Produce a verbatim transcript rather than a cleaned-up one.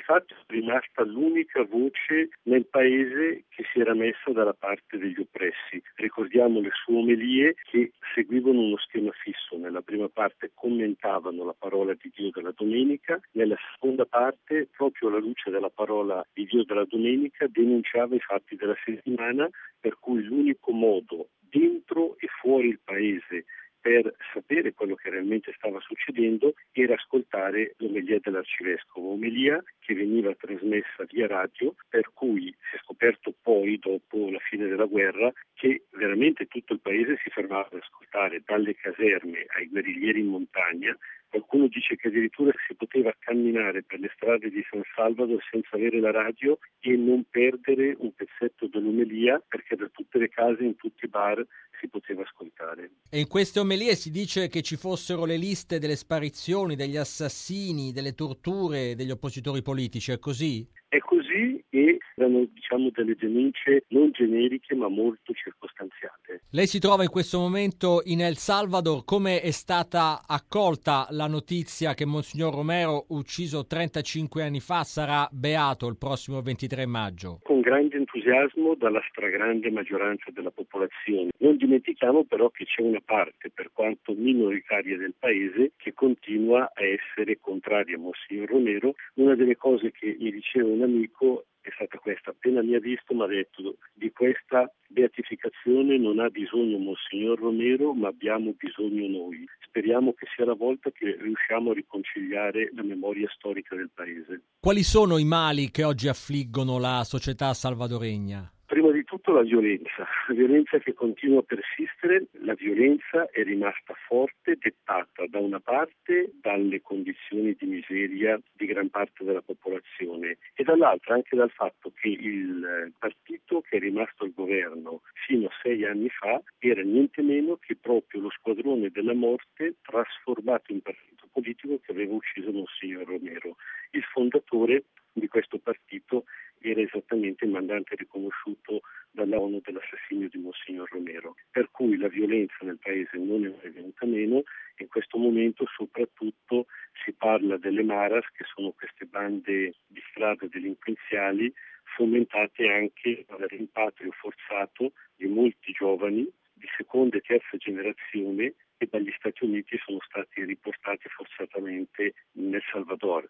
fatto è rimasta l'unica voce nel paese che si era messa dalla parte degli oppressi. Ricordiamo le sue omelie che seguivano uno schema fisso. Nella prima parte commentavano la parola di Dio della domenica, nella seconda parte, proprio alla luce della parola di Dio della domenica, denunciava i fatti della settimana, per cui l'unico modo dentro e fuori il paese per sapere quello che realmente stava succedendo era ascoltare l'omelia dell'arcivescovo, omelia che veniva trasmessa via radio, per cui si è scoperto poi, dopo la fine della guerra, che veramente tutto il paese si fermava ad ascoltare, dalle caserme ai guerriglieri in montagna. Qualcuno dice che addirittura si poteva camminare per le strade di San Salvador senza avere la radio e non perdere un pezzetto dell'omelia, perché da tutte le case, in tutti i bar, si poteva ascoltare. E in queste omelie si dice che ci fossero le liste delle sparizioni, degli assassini, delle torture degli oppositori politici, è così? È così, e erano, diciamo, delle denunce non generiche ma molto circostanziate. Lei si trova in questo momento in El Salvador. Come è stata accolta la notizia che Monsignor Romero, ucciso trentacinque anni fa, sarà beato il prossimo ventitré maggio? Con grande entusiasmo dalla stragrande maggioranza della popolazione. Non dimentichiamo però che c'è una parte, per quanto minoritaria del paese, che continua a essere contraria a Monsignor Romero. Una delle cose che mi diceva un amico è stata questa: appena mi ha visto mi ha detto: di questa beatificazione non ha bisogno Monsignor Romero, ma abbiamo bisogno noi. Speriamo che sia la volta che riusciamo a riconciliare la memoria storica del paese. Quali sono i mali che oggi affliggono la società salvadoregna? Prima di tutto la violenza, la violenza che continua a persistere. La violenza è rimasta forte, dettata da una parte dalle condizioni di miseria di gran parte della popolazione e dall'altra anche dal fatto che il partito che è rimasto al governo fino a sei anni fa era niente meno che proprio lo squadrone della morte trasformato in partito politico che aveva ucciso Monsignor Romero. Il fondatore di questo partito era esattamente il mandante riconosciuto dalla ONU dell'assassinio di Monsignor Romero, per cui la violenza nel paese non è venuta meno. In questo momento soprattutto si parla delle maras, che sono queste bande di strada delinquenziali fomentate anche dal rimpatrio forzato di molti giovani di seconda e terza generazione che dagli Stati Uniti sono stati riportati forzatamente nel Salvador.